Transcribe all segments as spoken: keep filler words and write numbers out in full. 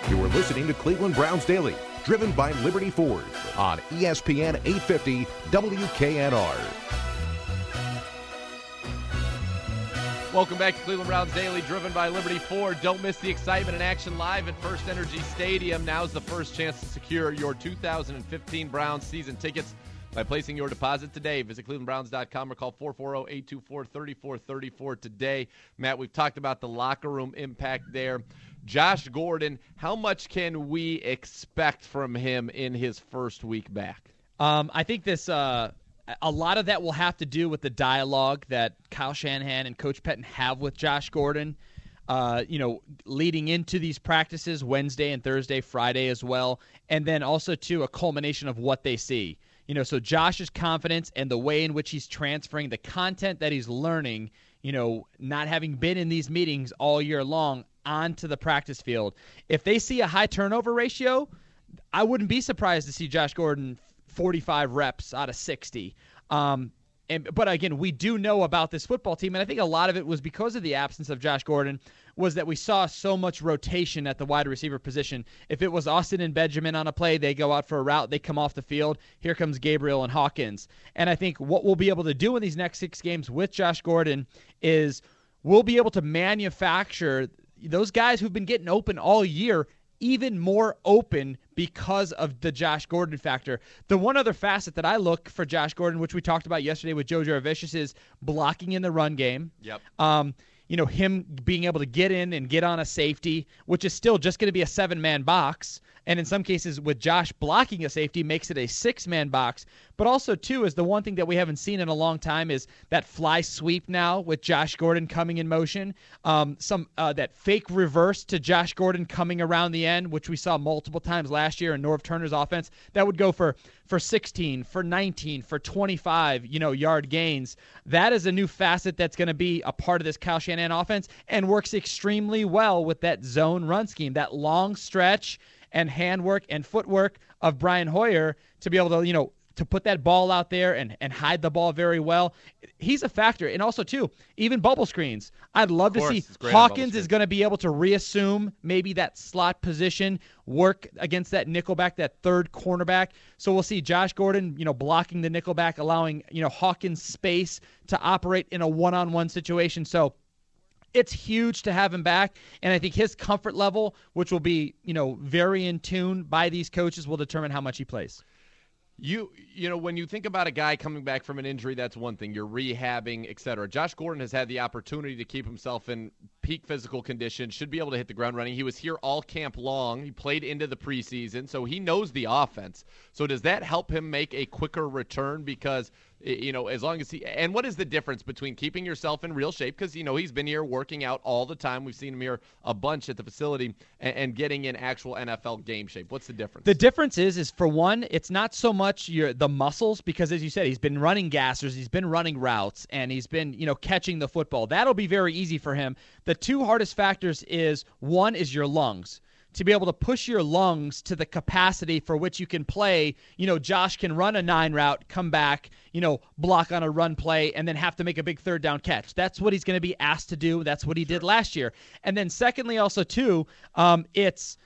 You are listening to Cleveland Browns Daily, driven by Liberty Ford on E S P N eight fifty W K N R. Welcome back to Cleveland Browns Daily, driven by Liberty Ford. Don't miss the excitement and action live at First Energy Stadium. Now's the first chance to secure your two thousand fifteen Browns season tickets by placing your deposit today. Visit cleveland browns dot com or call four four zero, eight two four, three four three four today. Matt, we've talked about the locker room impact there. Josh Gordon, how much can we expect from him in his first week back? Um, I think this uh, a lot of that will have to do with the dialogue that Kyle Shanahan and Coach Pettine have with Josh Gordon. Uh, you know, leading into these practices Wednesday and Thursday, Friday as well, and then also to a culmination of what they see. You know, so Josh's confidence and the way in which he's transferring the content that he's learning, you know, not having been in these meetings all year long, onto the practice field. If they see a high turnover ratio, I wouldn't be surprised to see Josh Gordon forty-five reps out of sixty. Um, and, but again, we do know about this football team, and I think a lot of it was because of the absence of Josh Gordon, was that we saw so much rotation at the wide receiver position. If it was Austin and Benjamin on a play, they go out for a route, they come off the field, here comes Gabriel and Hawkins. And I think what we'll be able to do in these next six games with Josh Gordon is we'll be able to manufacture those guys who've been getting open all year even more open because of the Josh Gordon factor. The one other facet that I look for Josh Gordon, which we talked about yesterday with Joe Jurevicius, is blocking in the run game. Yep. Um, you know, him being able to get in and get on a safety, which is still just going to be a seven-man box. And in some cases, with Josh blocking a safety, makes it a six-man box. But also, too, is the one thing that we haven't seen in a long time is that fly sweep now with Josh Gordon coming in motion. Um, some uh, that fake reverse to Josh Gordon coming around the end, which we saw multiple times last year in Norv Turner's offense. That would go for, for sixteen, for nineteen, for twenty-five, you know, yard gains. That is a new facet that's going to be a part of this Kyle Shanahan offense and works extremely well with that zone run scheme, that long stretch and handwork and footwork of Brian Hoyer to be able to, you know, to put that ball out there and, and hide the ball very well. He's a factor. And also, too, even bubble screens. I'd love to see Hawkins is going to be able to reassume maybe that slot position, work against that nickelback, that third cornerback. So we'll see Josh Gordon, you know, blocking the nickelback, allowing, you know, Hawkins space to operate in a one-on-one situation. So it's huge to have him back, and I think his comfort level, which will be, you know, very in tune by these coaches, will determine how much he plays. You you know, when you think about a guy coming back from an injury, that's one thing. You're rehabbing, et cetera. Josh Gordon has had the opportunity to keep himself in peak physical condition, should be able to hit the ground running. He was here all camp long. He played into the preseason, so he knows the offense. So does that help him make a quicker return? Because, you know, as long as he – and what is the difference between keeping yourself in real shape? Because, you know, he's been here working out all the time. We've seen him here a bunch at the facility and, and getting in actual N F L game shape. What's the difference? The difference is, is for one, it's not so much your the muscles because, as you said, he's been running gassers, he's been running routes, and he's been, you know, catching the football. That'll be very easy for him. The two hardest factors is, one is your lungs. To be able to push your lungs to the capacity for which you can play, you know, Josh can run a nine route, come back, you know, block on a run play, and then have to make a big third down catch. That's what he's going to be asked to do. That's what he did last year. And then secondly, also, too, um, it's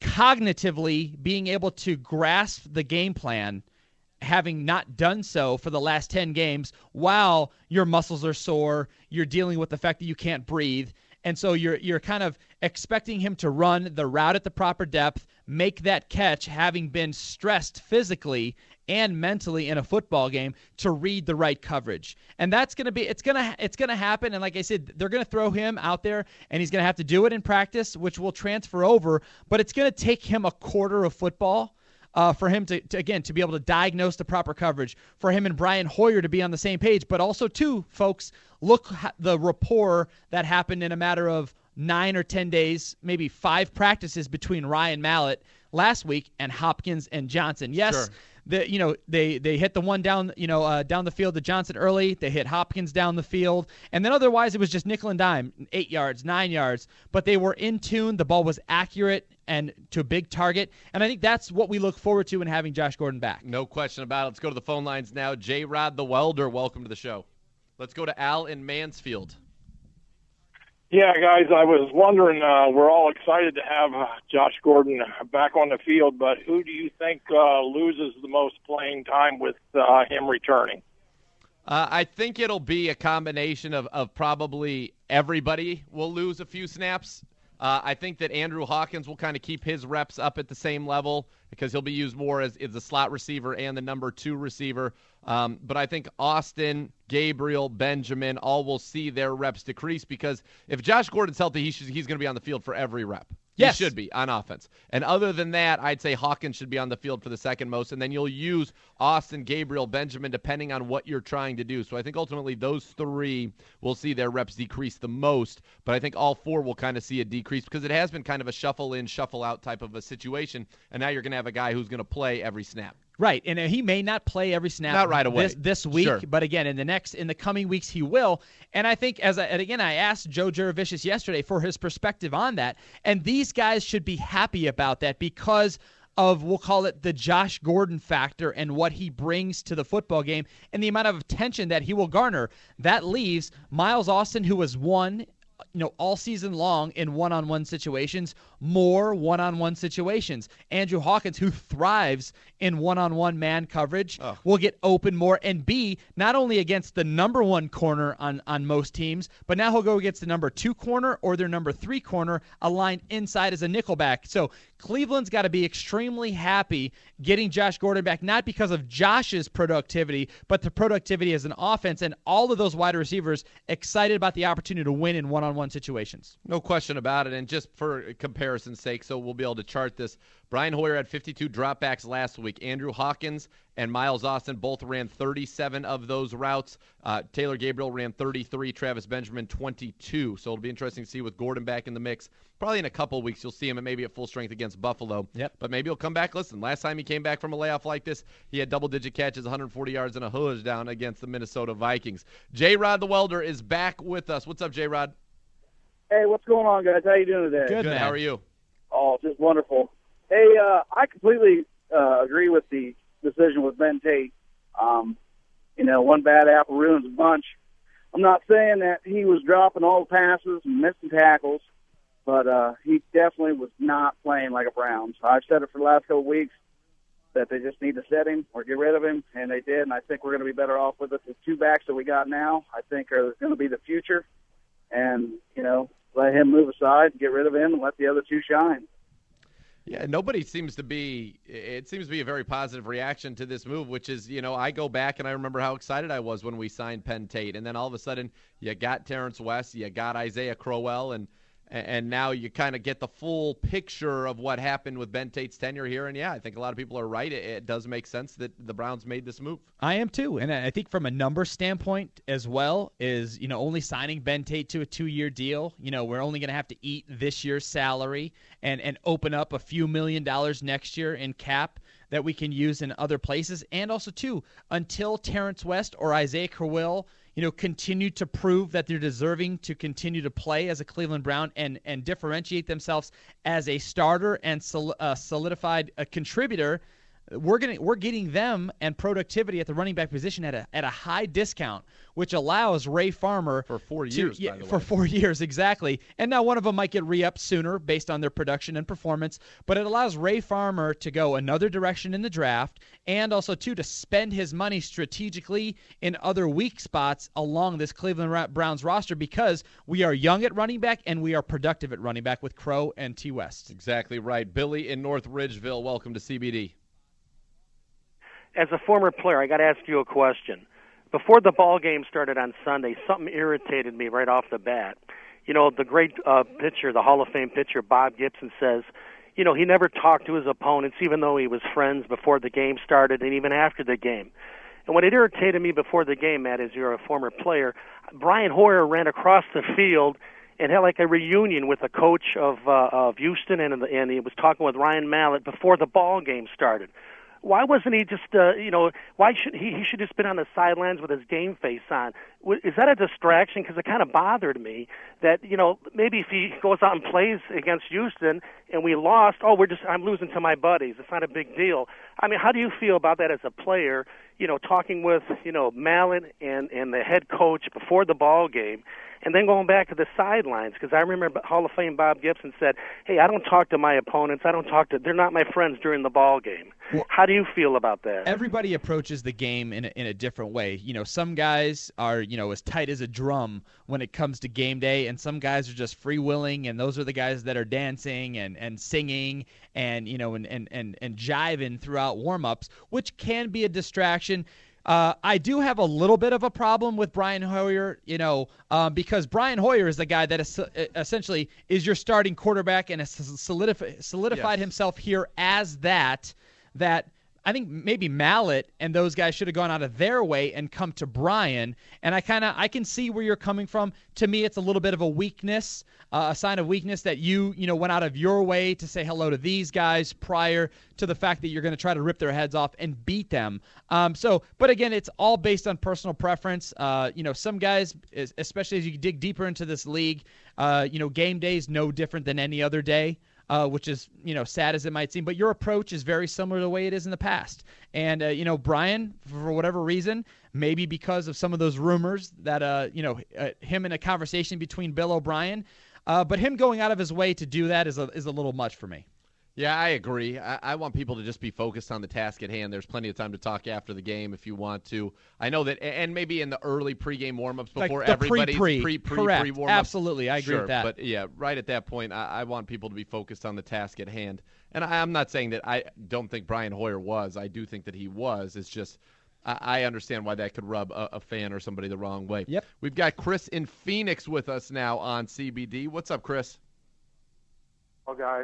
cognitively being able to grasp the game plan, having not done so for the last ten games while your muscles are sore, you're dealing with the fact that you can't breathe. And so you're you're kind of expecting him to run the route at the proper depth, make that catch, having been stressed physically and mentally in a football game to read the right coverage. And that's going to be it's going to it's going to happen, and like I said, they're going to throw him out there and he's going to have to do it in practice, which will transfer over, but it's going to take him a quarter of football Uh, for him to, to, again, to be able to diagnose the proper coverage, for him and Brian Hoyer to be on the same page. But also, too, folks, look ha- the rapport that happened in a matter of nine or ten days, maybe five practices between Ryan Mallett last week and Hopkins and Johnson. Yes, sure. The, you know, they, they hit the one down, you know, uh, down the field to Johnson early. They hit Hopkins down the field. And then otherwise it was just nickel and dime, eight yards, nine yards. But they were in tune. The ball was accurate and to a big target. And I think that's what we look forward to in having Josh Gordon back. No question about it. Let's go to the phone lines now. J-Rod the Welder, welcome to the show. Let's go to Al in Mansfield. Yeah, guys, I was wondering, uh, we're all excited to have uh, Josh Gordon back on the field, but who do you think uh, loses the most playing time with uh, him returning? Uh, I think it'll be a combination of, of probably everybody will lose a few snaps. Uh, I think that Andrew Hawkins will kind of keep his reps up at the same level because he'll be used more as, as the slot receiver and the number two receiver. Um, but I think Austin, Gabriel, Benjamin all will see their reps decrease because if Josh Gordon's healthy, he should, he's going to be on the field for every rep. Yes. He should be on offense. And other than that, I'd say Hawkins should be on the field for the second most, and then you'll use Austin, Gabriel, Benjamin, depending on what you're trying to do. So I think ultimately those three will see their reps decrease the most, but I think all four will kind of see a decrease because it has been kind of a shuffle in, shuffle out type of a situation, and now you're going to have a guy who's going to play every snap. Right, and he may not play every snap not right away. this, this week, sure. but again, in the next, in the coming weeks, he will. And I think, as I, and again, I asked Joe Juravicius yesterday for his perspective on that, and these guys should be happy about that because of, we'll call it the Josh Gordon factor and what he brings to the football game and the amount of attention that he will garner. That leaves Miles Austin, who was one, you know, all season long in one-on-one situations, more one-on-one situations. Andrew Hawkins, who thrives in one-on-one man coverage, oh. will get open more. And B, not only against the number one corner on, on most teams, but now he'll go against the number two corner or their number three corner aligned inside as a nickelback. So Cleveland's got to be extremely happy getting Josh Gordon back, not because of Josh's productivity, but the productivity as an offense, and all of those wide receivers excited about the opportunity to win in one-on-one situations. No question about it, and just for comparison's sake, so we'll be able to chart this, Brian Hoyer had fifty-two dropbacks last week. Andrew Hawkins and Miles Austin both ran thirty-seven of those routes. Uh, Taylor Gabriel ran thirty-three, Travis Benjamin twenty-two. So it'll be interesting to see with Gordon back in the mix. Probably in a couple of weeks you'll see him at maybe at full strength against Buffalo. Yep. But maybe he'll come back. Listen, last time he came back from a layoff like this, he had double-digit catches, one hundred forty yards, and a huge down against the Minnesota Vikings. J-Rod the Welder is back with us. What's up, J-Rod? Hey, what's going on, guys? How you doing today? Good, Good. man. How are you? Oh, just wonderful. Hey, uh, I completely uh, agree with the decision with Ben Tate. Um, you know, one bad apple ruins a bunch. I'm not saying that he was dropping all the passes and missing tackles, but uh, he definitely was not playing like a Brown. So I've said it for the last couple of weeks that they just need to set him or get rid of him, and they did, and I think we're going to be better off with it. The two backs that we got now, I think, are going to be the future, and, you know, let him move aside, get rid of him, and let the other two shine. Yeah, nobody seems to be – it seems to be a very positive reaction to this move, which is, you know, I go back and I remember how excited I was when we signed Penn Tate, and then all of a sudden you got Terrence West, you got Isaiah Crowell, and and now you kind of get the full picture of what happened with Ben Tate's tenure here. And, yeah, I think a lot of people are right. It, it does make sense that the Browns made this move. I am too. And I think from a number standpoint as well is, you know, only signing Ben Tate to a two-year deal. You know, we're only going to have to eat this year's salary and, and open up a few million dollars next year in cap that we can use in other places. And also, too, until Terrence West or Isaiah Crowell, you know, continue to prove that they're deserving to continue to play as a Cleveland Brown and, and differentiate themselves as a starter and sol- uh, solidified a contributor, we're getting we're getting them and productivity at the running back position at a at a high discount, which allows Ray Farmer for four to, years. Yeah, by the for way. four years exactly. And now one of them might get re-upped sooner based on their production and performance, but it allows Ray Farmer to go another direction in the draft, and also too to spend his money strategically in other weak spots along this Cleveland Browns roster because we are young at running back and we are productive at running back with Crow and T. West. Exactly right. Billy in North Ridgeville, welcome to C B D. As a former player, I got to ask you a question. Before the ball game started on Sunday, something irritated me right off the bat. You know, the great uh, pitcher, the Hall of Fame pitcher, Bob Gibson, says, you know, he never talked to his opponents, even though he was friends before the game started and even after the game. And what it irritated me before the game, Matt, is you're a former player, Brian Hoyer ran across the field and had like a reunion with the coach of uh, of Houston, and, and he was talking with Ryan Mallett before the ball game started. Why wasn't he just, uh, you know, why should he, he should have just been on the sidelines with his game face on? Is that a distraction? Because it kind of bothered me that, you know, maybe if he goes out and plays against Houston and we lost, oh, we're just, I'm losing to my buddies. It's not a big deal. I mean, how do you feel about that as a player? you know, talking with, you know, Mallett and, and the head coach before the ball game, and then going back to the sidelines, because I remember Hall of Fame Bob Gibson said, hey, I don't talk to my opponents. I don't talk to – they're not my friends during the ball game. Well, how do you feel about that? Everybody approaches the game in a, in a different way. You know, some guys are, you know, as tight as a drum when it comes to game day, and some guys are just free-willing, and those are the guys that are dancing and, and singing and, you know, and, and, and, and jiving throughout warm-ups, which can be a distraction. Uh, I do have a little bit of a problem with Brian Hoyer, you know, um, because Brian Hoyer is the guy that is, uh, essentially is your starting quarterback and has solidif- solidified yes. himself here as that, that I think maybe Mallett and those guys should have gone out of their way and come to Brian. And I kind of I can see where you're coming from. To me, it's a little bit of a weakness, uh, a sign of weakness that you, you know, went out of your way to say hello to these guys prior to the fact that you're going to try to rip their heads off and beat them. Um, so, but again, it's all based on personal preference. Uh, you know, some guys, especially as you dig deeper into this league, uh, you know, game day is no different than any other day. Uh, which is, you know, sad as it might seem, but your approach is very similar to the way it is in the past. And, uh, you know, Brian, for whatever reason, maybe because of some of those rumors that, uh, you know, uh, him in a conversation between Bill O'Brien, uh, but him going out of his way to do that is a, is a little much for me. Yeah, I agree. I, I want people to just be focused on the task at hand. There's plenty of time to talk after the game if you want to. I know that, and maybe in the early pregame warmups before like the everybody's pre-pre, pre pre correct. pre warmups. Absolutely, I agree sure, with that. But yeah, right at that point, I, I want people to be focused on the task at hand. And I, I'm not saying that I don't think Brian Hoyer was. I do think that he was. It's just I, I understand why that could rub a, a fan or somebody the wrong way. Yep. We've got Chris in Phoenix with us now on C B D. What's up, Chris? Oh, guys.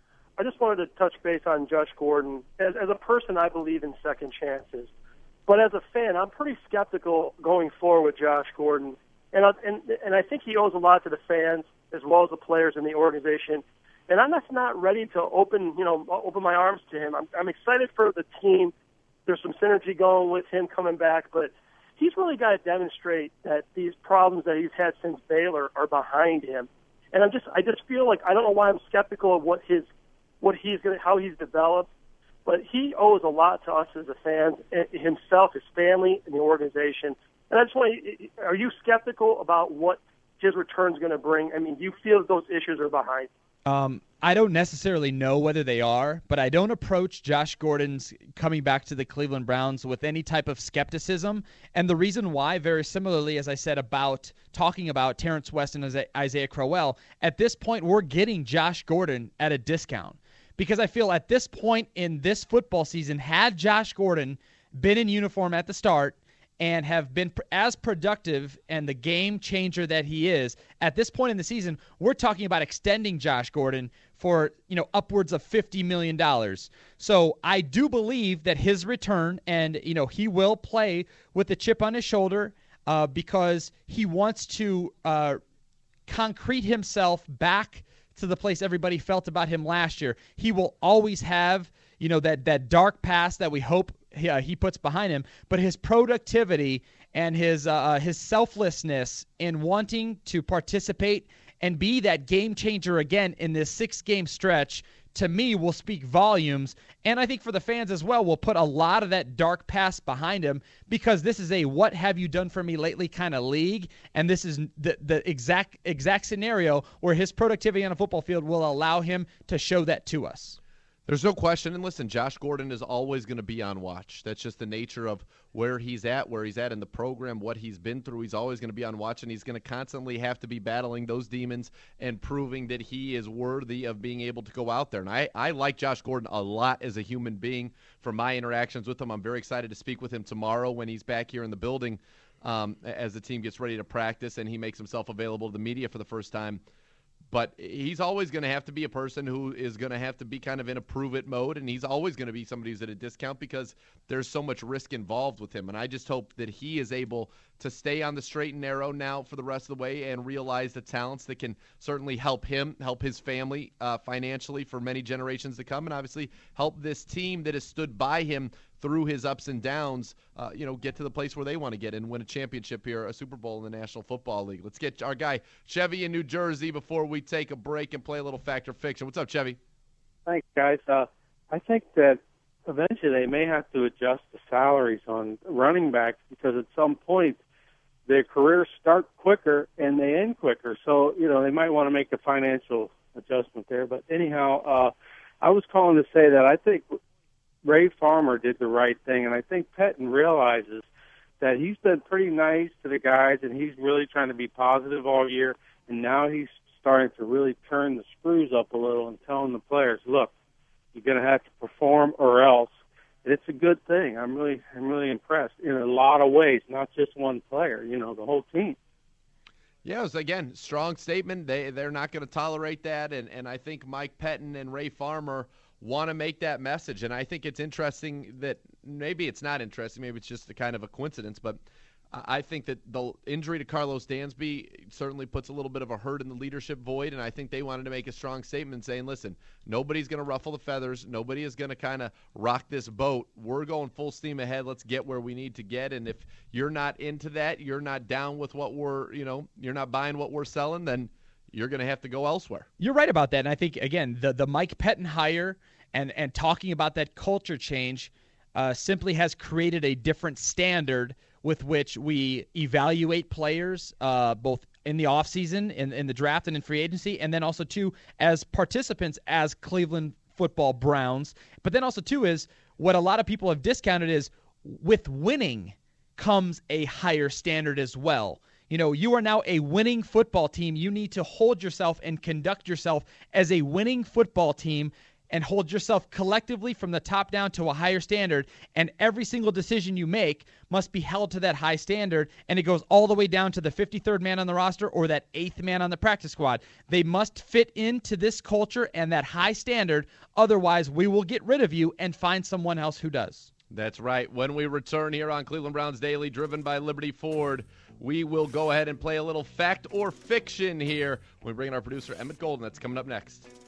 I just wanted to touch base on Josh Gordon. As, as a person, I believe in second chances. But as a fan, I'm pretty skeptical going forward with Josh Gordon. And, I, and, and I think he owes a lot to the fans as well as the players in the organization. And I'm just not ready to open, you know, open my arms to him. I'm, I'm excited for the team. There's some synergy going with him coming back. But he's really got to demonstrate that these problems that he's had since Baylor are behind him. And I'm just, I just feel like I don't know why I'm skeptical of what his what he's going to, how he's developed, but he owes a lot to us as a fans, himself, his family, and the organization. And I just want to, are you skeptical about what his return is going to bring? I mean, do you feel that those issues are behind? Um, I don't necessarily know whether they are, but I don't approach Josh Gordon's coming back to the Cleveland Browns with any type of skepticism. And the reason why, very similarly, as I said about talking about Terrence West and Isaiah Crowell, at this point we're getting Josh Gordon at a discount. Because I feel at this point in this football season, had Josh Gordon been in uniform at the start and have been as productive and the game changer that he is, at this point in the season, we're talking about extending Josh Gordon for, you know, upwards of fifty million dollars. So I do believe that his return, and, you know, he will play with a chip on his shoulder uh, because he wants to uh, concrete himself back to the place everybody felt about him last year. He will always have, you know, that that dark past that we hope he, uh, he puts behind him, but his productivity and his uh, his selflessness in wanting to participate and be that game changer again in this six-game stretch, to me, will speak volumes. And I think for the fans as well, will put a lot of that dark past behind him, because this is a what have you done for me lately kind of league. And this is the, the exact exact scenario where his productivity on a football field will allow him to show that to us. There's no question. And listen, Josh Gordon is always going to be on watch. That's just the nature of where he's at, where he's at in the program, what he's been through. He's always going to be on watch, and he's going to constantly have to be battling those demons and proving that he is worthy of being able to go out there. And I, I like Josh Gordon a lot as a human being from my interactions with him. I'm very excited to speak with him tomorrow when he's back here in the building um, as the team gets ready to practice and he makes himself available to the media for the first time. But he's always going to have to be a person who is going to have to be kind of in a prove-it mode, and he's always going to be somebody who's at a discount because there's so much risk involved with him. And I just hope that he is able to stay on the straight and narrow now for the rest of the way and realize the talents that can certainly help him, help his family uh, financially for many generations to come, and obviously help this team that has stood by him through his ups and downs, uh, you know, get to the place where they want to get and win a championship here, a Super Bowl in the National Football League. Let's get our guy Chevy in New Jersey before we take a break and play a little Fact or Fiction. What's up, Chevy? Thanks, guys. Uh, I think that eventually they may have to adjust the salaries on running backs because at some point their careers start quicker and they end quicker. So, you know, they might want to make a financial adjustment there. But anyhow, uh, I was calling to say that I think Ray Farmer did the right thing, and I think Pettin realizes that he's been pretty nice to the guys, and he's really trying to be positive all year, and now he's starting to really turn the screws up a little and telling the players, look, you're going to have to perform or else. And it's a good thing. I'm really, I'm really impressed in a lot of ways, not just one player. You know, the whole team. Yeah, it was, again, strong statement. They they're not going to tolerate that, and and I think Mike Pettin and Ray Farmer want to make that message. And I think it's interesting that maybe it's not interesting, maybe it's just a kind of a coincidence, but I think that the injury to Carlos Dansby certainly puts a little bit of a hurt in the leadership void, and I think they wanted to make a strong statement saying, listen, nobody's going to ruffle the feathers. Nobody is going to kind of rock this boat. We're going full steam ahead. Let's get where we need to get, and if you're not into that, you're not down with what we're, you know, you're not buying what we're selling, then you're going to have to go elsewhere. You're right about that, and I think, again, the, the Mike Pettin hire and, and talking about that culture change uh, simply has created a different standard with which we evaluate players, uh, both in the offseason, in, in the draft, and in free agency, and then also, too, as participants as Cleveland football Browns. But then also, too, is what a lot of people have discounted is with winning comes a higher standard as well. You know, you are now a winning football team. You need to hold yourself and conduct yourself as a winning football team and hold yourself collectively from the top down to a higher standard, and every single decision you make must be held to that high standard, and it goes all the way down to the fifty-third man on the roster or that eighth man on the practice squad. They must fit into this culture and that high standard, otherwise we will get rid of you and find someone else who does. That's right. When we return here on Cleveland Browns Daily, driven by Liberty Ford, we will go ahead and play a little fact or fiction here. We bring in our producer, Emmett Golden. That's coming up next.